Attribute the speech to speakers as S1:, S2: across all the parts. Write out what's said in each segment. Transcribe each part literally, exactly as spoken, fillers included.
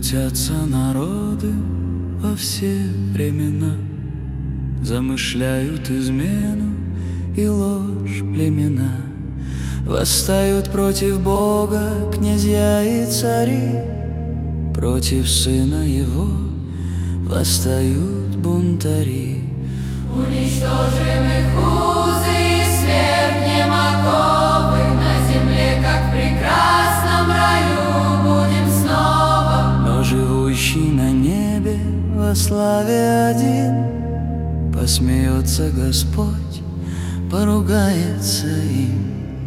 S1: Крутятся народы во все времена, замышляют измену и ложь племена. Восстают против Бога князья и цари, против Сына Его восстают бунтари.
S2: Уничтожим их узы и свергнем оковы, на земле, как в прекрасном раю, будем снова.
S1: Но живущий на небе во славе один, посмеется Господь, поругается им.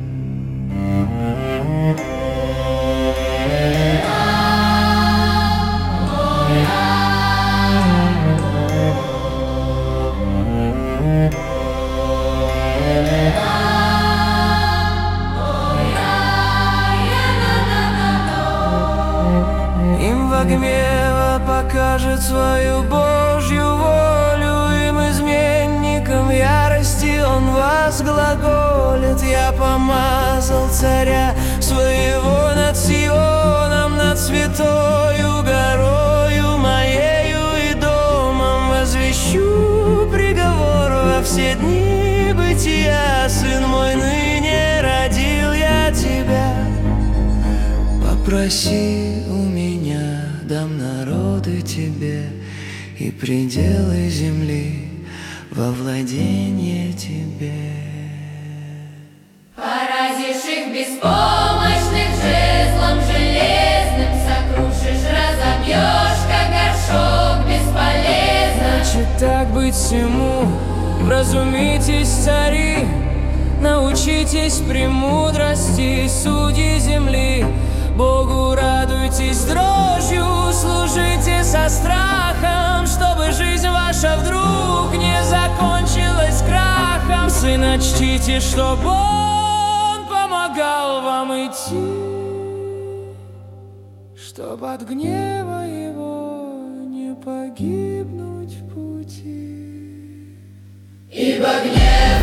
S1: Им во гневе покажет свою Божью волю, им, изменникам ярости, он вас глаголит. Я помазал царя своего над Сионом, над святою горою моею и домом. Возвещу приговор во все дни бытия. Сын мой, ныне родил я тебя. Попроси у меня, дам народы тебе и пределы земли во владение тебе.
S2: Поразишь их беспомощных жезлом железным, сокрушишь, разобьешь, как горшок бесполезно.
S1: Значит, так быть всему, вразумитесь, цари, научитесь премудрости, судьи земли. Богу радуйтесь дрожью, служите со страхом, чтобы жизнь ваша вдруг не закончилась крахом. Сына чтите, чтоб Он помогал вам идти, чтоб от гнева Его не погибнуть в пути.
S2: Ибо гнев